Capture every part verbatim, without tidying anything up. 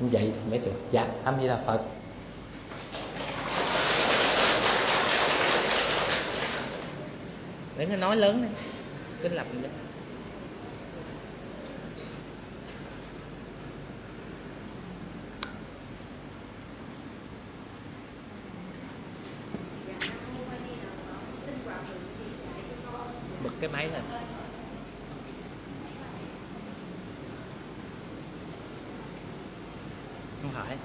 vậy mới được. Dạ, A Di Đà Phật. Để nó nói lớn đi, cứ lập đi. Bật cái máy lên. Không phải.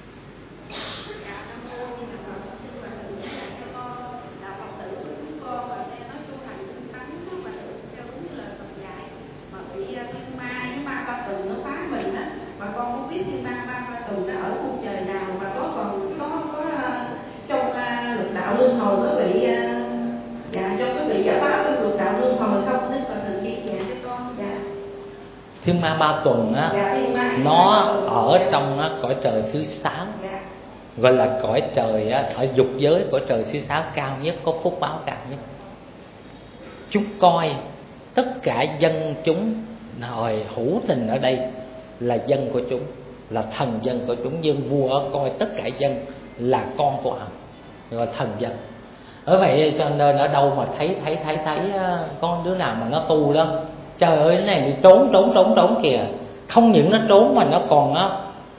Bà con không biết thiên ma ba ba tù đã ở khu trời nào, và có còn có có trong uh, lục đạo luân hồi có bị uh, dạ trong cái bị giả báo trong lục đạo luân hồi không? Xin Phật từ bi dạ cho con. Dạ. Thiên ma ba tuần á, dạ, ma, nó ở trong á, cõi trời thứ sáu, dạ. Gọi là cõi trời á, ở dục giới cõi trời thứ sáu cao nhất, có phúc báo cao nhất. Chúng coi tất cả dân chúng hồi hữu tình ở đây là dân của chúng, là thần dân của chúng, nhưng vua ở coi tất cả dân là con của ông, gọi thần dân. Ở vậy cho nên ở đâu mà thấy thấy thấy thấy con đứa nào mà nó tu đó, trời ơi cái này trốn trốn trốn trốn kìa. Không những nó trốn mà nó còn á,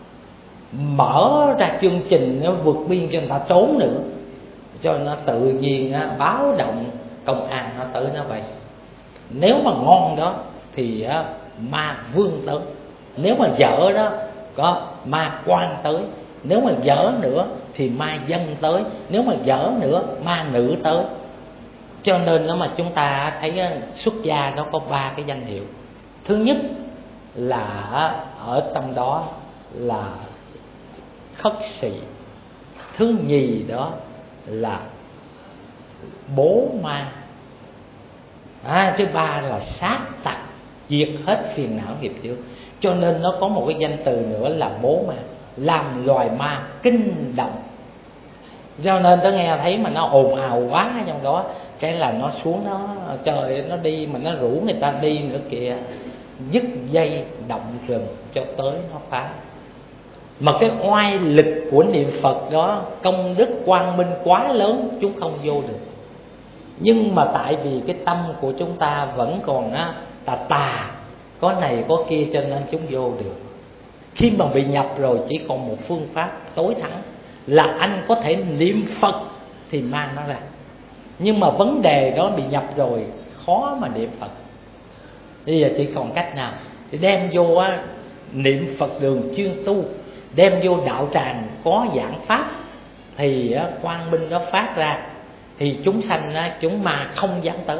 mở ra chương trình nó vượt biên cho người ta trốn nữa, cho nó tự nhiên á, báo động công an nó tới nó vậy. Nếu mà ngon đó thì á, ma vương tới, nếu mà dở đó có ma quan tới, nếu mà dở nữa thì ma dân tới, nếu mà dở nữa ma nữ tới. Cho nên nó mà chúng ta thấy xuất gia nó có ba cái danh hiệu. Thứ nhất là ở trong đó là khất sĩ. Thứ nhì đó là bố ma. À, thứ ba là sát tặc, diệt hết phiền não nghiệp chướng. Cho nên nó có một cái danh từ nữa là bố ma, làm loài ma kinh động. Cho nên tớ nghe thấy mà nó ồn ào quá trong đó, cái là nó xuống nó trời nó đi mà nó rủ người ta đi nữa kìa, dứt dây động rừng cho tới nó phá. Mà cái oai lực của niệm Phật đó, công đức quang minh quá lớn, chúng không vô được. Nhưng mà tại vì cái tâm của chúng ta vẫn còn á, tà tà, có này có kia, cho nên chúng vô được. Khi mà bị nhập rồi chỉ còn một phương pháp tối thắng là anh có thể niệm Phật thì mang nó ra. Nhưng mà vấn đề đó bị nhập rồi khó mà niệm Phật. Bây giờ chỉ còn cách nào thì đem vô á, niệm Phật đường chuyên tu, đem vô đạo tràng có giảng pháp thì á, quang minh nó phát ra thì chúng sanh á, chúng ma không dám tới.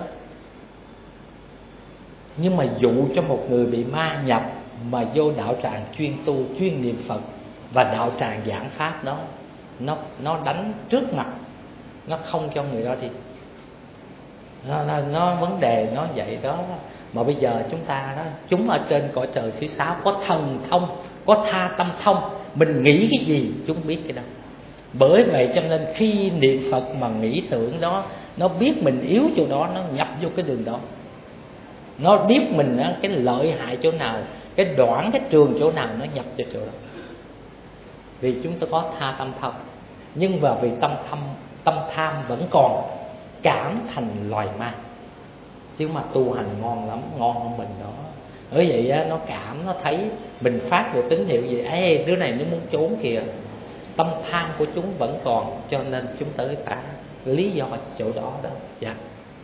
Nhưng mà dụ cho một người bị ma nhập mà vô đạo tràng chuyên tu, chuyên niệm Phật và đạo tràng giảng pháp đó, nó nó đánh trước mặt, nó không cho người đó đi. Nó, nó, nó vấn đề nó vậy đó. Mà bây giờ chúng ta đó, chúng ở trên cõi trời thứ sáu có thần thông, có tha tâm thông, mình nghĩ cái gì chúng biết cái đó. Bởi vậy cho nên khi niệm Phật mà nghĩ tưởng đó, nó biết mình yếu chỗ đó, nó nhập vô cái đường đó. Nó biết mình cái lợi hại chỗ nào, cái đoạn cái trường chỗ nào, nó nhập cho chỗ đó. Vì chúng ta có tha tâm thông, nhưng mà vì tâm tham tâm tham vẫn còn, cảm thành loài ma. Chứ mà tu hành ngon lắm, ngon hơn mình đó. Bởi vậy á, nó cảm, nó thấy mình phát được tín hiệu gì, ê đứa này nó muốn trốn kìa. Tâm tham của chúng vẫn còn, cho nên chúng tới phá. Lý do chỗ đó đó. Dạ.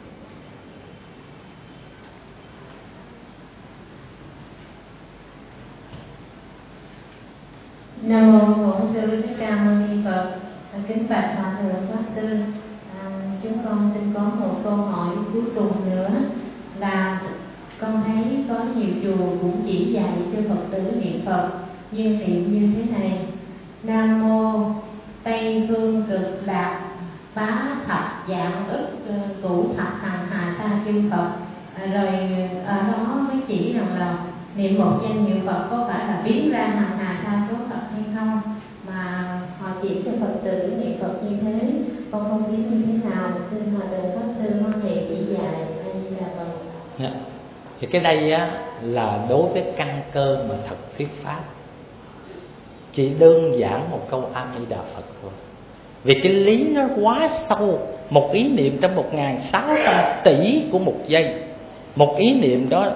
Nam mô Bổn Sư Thích Ca Mâu Ni Phật. Kính bạch Hòa thượng Pháp sư, à, chúng con xin có một câu hỏi cuối cùng nữa là con thấy có nhiều chùa cũng chỉ dạy cho Phật tử niệm Phật, nhưng niệm như thế này: Nam mô Tây Phương Cực Lạc Bá Thập Dạng Ức Củ Thập Hằng Hà Sa Chư Phật. À, rồi ở đó mới chỉ rằng là niệm một danh hiệu Phật có phải là biến ra hằng hà sa số Phật hay không, mà họ chỉ cho Phật tử niệm Phật như thế, con không biết như thế nào. Xin Hòa thượng Pháp sư hoan hỷ chỉ dạy. A Di Đà Phật. Yeah. Thì cái đây á là đối với căn cơ mà thật thuyết pháp, chỉ đơn giản một câu A Di Đà Phật thôi. Vì cái lý nó quá sâu. Một ý niệm trong một ngàn sáu trăm tỷ của một giây. Một ý niệm đó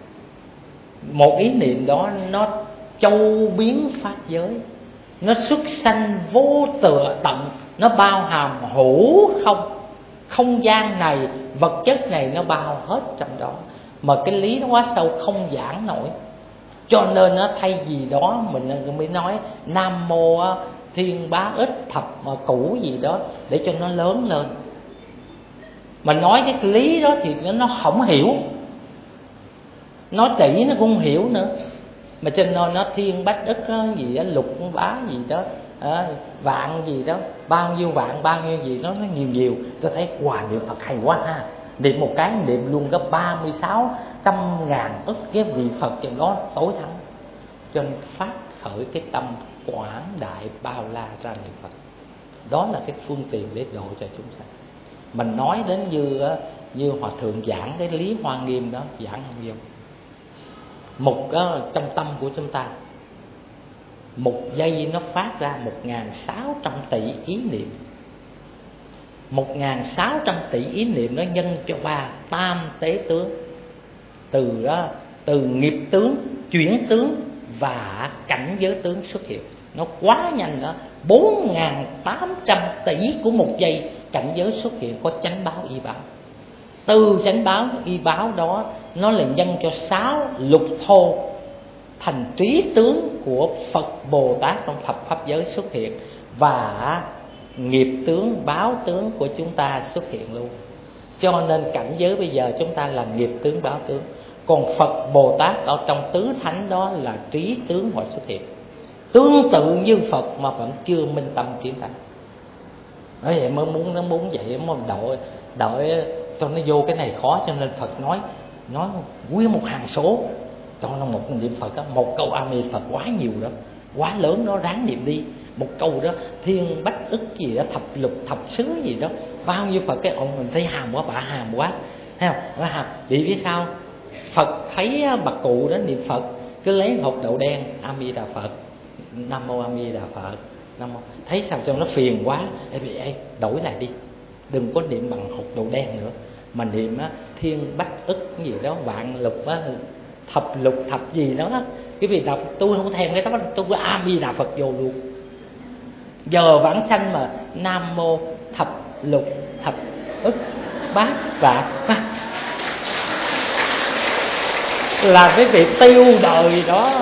Một ý niệm đó nó châu biến pháp giới, nó xuất sanh vô tựa tận, nó bao hàm hữu không. Không gian này, vật chất này nó bao hết trong đó. Mà cái lý nó quá sâu không giảng nổi. Cho nên nó thay vì đó mình mới nói Nam Mô Thiên Bá Ích Thập Củ gì đó để cho nó lớn lên. Mà nói cái lý đó thì nó không hiểu, nói kỹ nó cũng không hiểu nữa. Mà cho nên nó thiên bách ức đó, gì đó, lục bá gì đó, à, vạn gì đó, bao nhiêu vạn bao nhiêu gì đó, nó nhiều nhiều. Tôi thấy wow, niệm Phật hay quá ha. Niệm một cái niệm luôn có ba mươi sáu trăm ngàn ức cái vị Phật trong đó tối thắng. Cho nên phát khởi cái tâm quảng đại bao la ra niệm Phật. Đó là cái phương tiện để độ cho chúng sanh. Mình nói đến như như Hòa Thượng giảng cái lý Hoa Nghiêm đó, giảng không vô. Một uh, trong tâm của chúng ta, một giây nó phát ra một ngàn sáu trăm tỷ ý niệm. Một ngàn sáu trăm tỷ ý niệm nó nhân cho ba tam tế tướng. Từ đó, từ nghiệp tướng, chuyển tướng và cảnh giới tướng xuất hiện. Nó quá nhanh đó. Bốn ngàn tám trăm tỷ của một giây cảnh giới xuất hiện, có chánh báo y báo. Từ chánh báo y báo đó nó là nhân cho sáu lục thô thành trí tướng của Phật Bồ Tát trong thập pháp giới xuất hiện. Và nghiệp tướng, báo tướng của chúng ta xuất hiện luôn. Cho nên cảnh giới bây giờ chúng ta là nghiệp tướng, báo tướng. Còn Phật Bồ Tát ở trong tứ thánh đó là trí tướng họ xuất hiện. Tương tự như Phật mà vẫn chưa minh tâm chiến thắng. Nói vậy mới muốn nó muốn vậy mới đợi đợi cho nó vô cái này khó. Cho nên Phật nói nói nguyên một hàng số cho nó một niệm Phật đó, một câu A Di Phật quá nhiều đó, quá lớn đó, ráng niệm đi. Một câu đó thiên bách ức gì đó, thập lục thập xứ gì đó, bao nhiêu Phật. Cái ông mình thấy hàm quá, bả hàm quá, thấy không? Nó hàm. Vì biết sao? Phật thấy bà cụ đó niệm Phật cứ lấy hột đậu đen A Di Đà Phật, Nam Mô A Di Đà Phật, Nam Mô. Thấy sao cho nó phiền quá, ê, ê, đổi lại đi, đừng có niệm bằng hột đậu đen nữa, mà niệm á, thiên bách ức gì đó, vạn lục á, thập lục thập gì đó. Cái vì đọc tôi không thèm cái đó, tôi có A Di Đà Phật vô luôn. Giờ vãng sanh mà Nam Mô thập lục thập ức bát vạn là cái việc tiêu đời đó.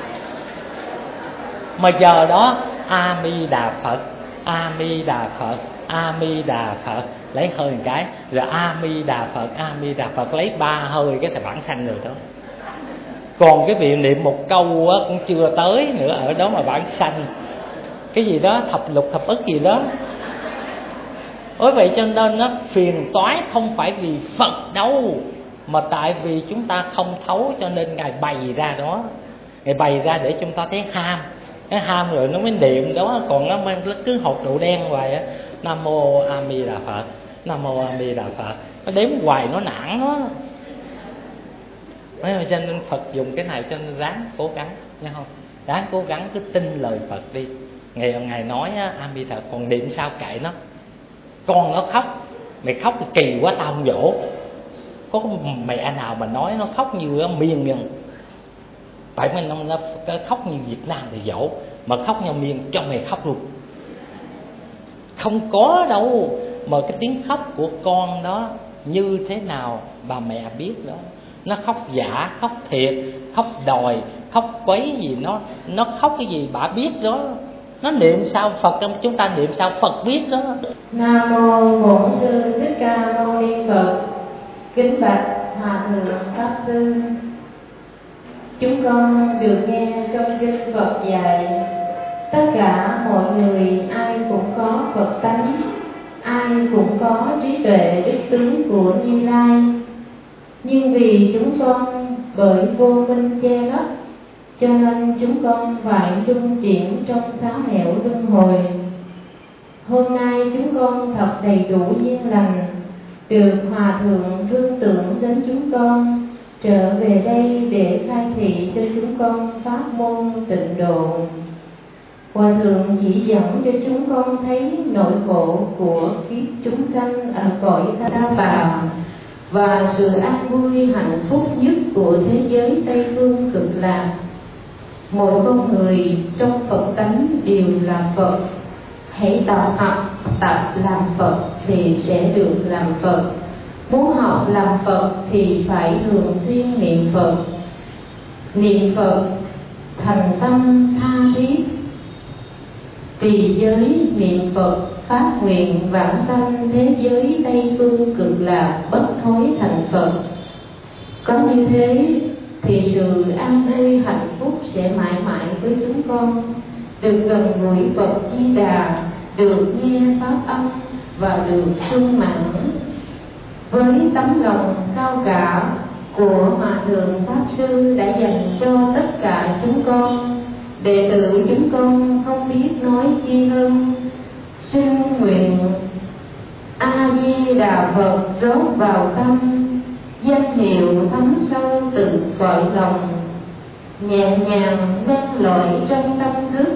Mà giờ đó A Di Đà Phật, A Di Đà Phật, A Di Đà Phật, lấy hơi một cái rồi A Di Đà Phật, A Di Đà Phật, lấy ba hơi cái thì vãng sanh rồi đó. Còn cái việc niệm một câu á, cũng chưa tới nữa, ở đó mà vãng sanh. Cái gì đó thập lục thập ức gì đó. Bởi vậy cho nên nó phiền toái không phải vì Phật đâu, mà tại vì chúng ta không thấu, cho nên Ngài bày ra đó. Ngài bày ra để chúng ta thấy ham. Cái ham rồi nó mới niệm đó. Còn nó cứ hột đậu đen hoài á, Nam Mô A Di Đà Phật, Nam Mô A Di Đà Phật, nó đếm hoài nó nản đó. Cho nên Phật dùng cái này cho nên ráng cố gắng, nghe không? Ráng cố gắng cứ tin lời Phật đi. Ngày Ngài nói á, A Di Đà, còn niệm sao kệ nó. Con nó khóc, mày khóc thì kỳ quá tao không dỗ. Có mẹ nào mà nói nó khóc như miên miên. Tại mình nó, nó khóc như Việt Nam thì dỗ, mà khóc như miên cho mày khóc luôn. Không có đâu. Mà cái tiếng khóc của con đó như thế nào bà mẹ biết đó. Nó khóc giả, khóc thiệt, khóc đòi, khóc quấy gì, nó nó khóc cái gì bà biết đó. Nó niệm sao Phật, chúng ta niệm sao Phật biết đó. Nam Mô Bổn Sư Thích Ca Mâu Ni Phật. Kính bạch Hòa Thượng Pháp Sư, chúng con được nghe trong kinh Phật dạy, tất cả mọi người ai cũng có Phật tánh, ai cũng có trí tuệ đức tướng của Như Lai. Nhưng vì chúng con bởi vô minh che lấp, cho nên chúng con phải luân chuyển trong sáu nẻo luân hồi. Hôm nay chúng con thật đầy đủ duyên lành, được Hòa Thượng thương tưởng đến chúng con, trở về đây để khai thị cho chúng con pháp môn tịnh độ. Hòa thượng chỉ dẫn cho chúng con thấy nỗi khổ của kiếp chúng sanh ở cõi Ta Bà và sự an vui hạnh phúc nhất của thế giới Tây Phương Cực Lạc. Mỗi con người trong Phật tánh đều là Phật. Hãy tập học tập làm Phật thì sẽ được làm Phật. Muốn học làm Phật thì phải thường xuyên niệm Phật. Niệm Phật thành tâm tha thiết, trì giới niệm Phật phát nguyện vãng sanh thế giới Tây Phương Cực Lạc bất thối thành Phật. Có như thế thì sự an vui hạnh phúc sẽ mãi mãi với chúng con, được gần gũi Phật Di Đà, được nghe pháp âm và được sung mãn. Với tấm lòng cao cả của Hòa Thượng Pháp Sư đã dành cho tất cả chúng con, đệ tử chúng con không biết nói chi hơn. Xin nguyện A Di Đà Phật rót vào tâm, danh hiệu thấm sâu từ cõi lòng, nhẹ nhàng len lỏi trong tâm thức.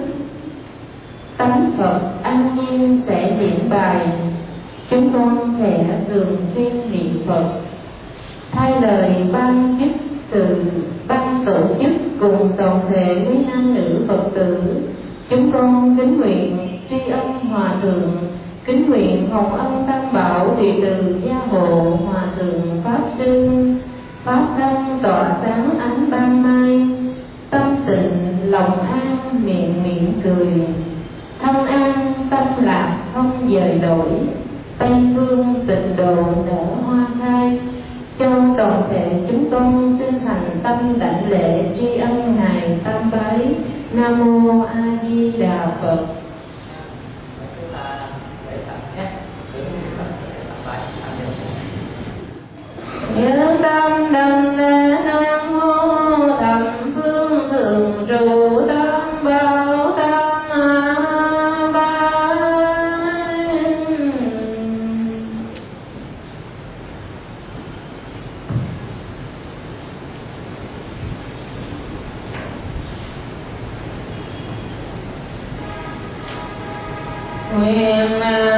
Tánh Phật an nhiên sẽ niệm bài, chúng con sẽ thường xuyên niệm Phật. Thay lời ban chức sự ban tổ chức cùng toàn thể quý nam nữ Phật tử, chúng con kính nguyện tri ân Hòa Thượng, kính nguyện hồng ân tam bảo đệ tử gia hộ Hòa Thượng Pháp Sư, pháp thân tỏa sáng ánh ban mai, tâm tịnh lòng an miệng miệng cười, thân an tâm lạc không dời đổi, Tây phương tịnh độ nở hoa khai. Cho toàn thể chúng con xin thành tâm đảnh lễ tri ân ngài Tam Bái. Nam mô A Di Đà Phật. Nhớ tâm đầm nề nam mô thập phương thường trụ tam bảo tam bái. Nguyện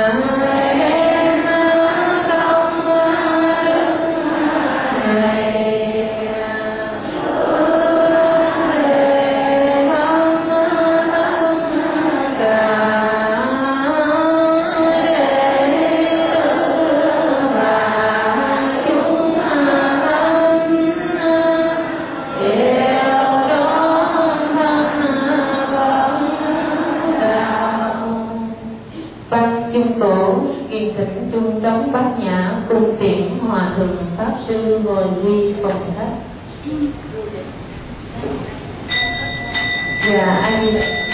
cùng tiễn Hòa Thượng Pháp Sư hồi quy phòng khách. Dạ, anh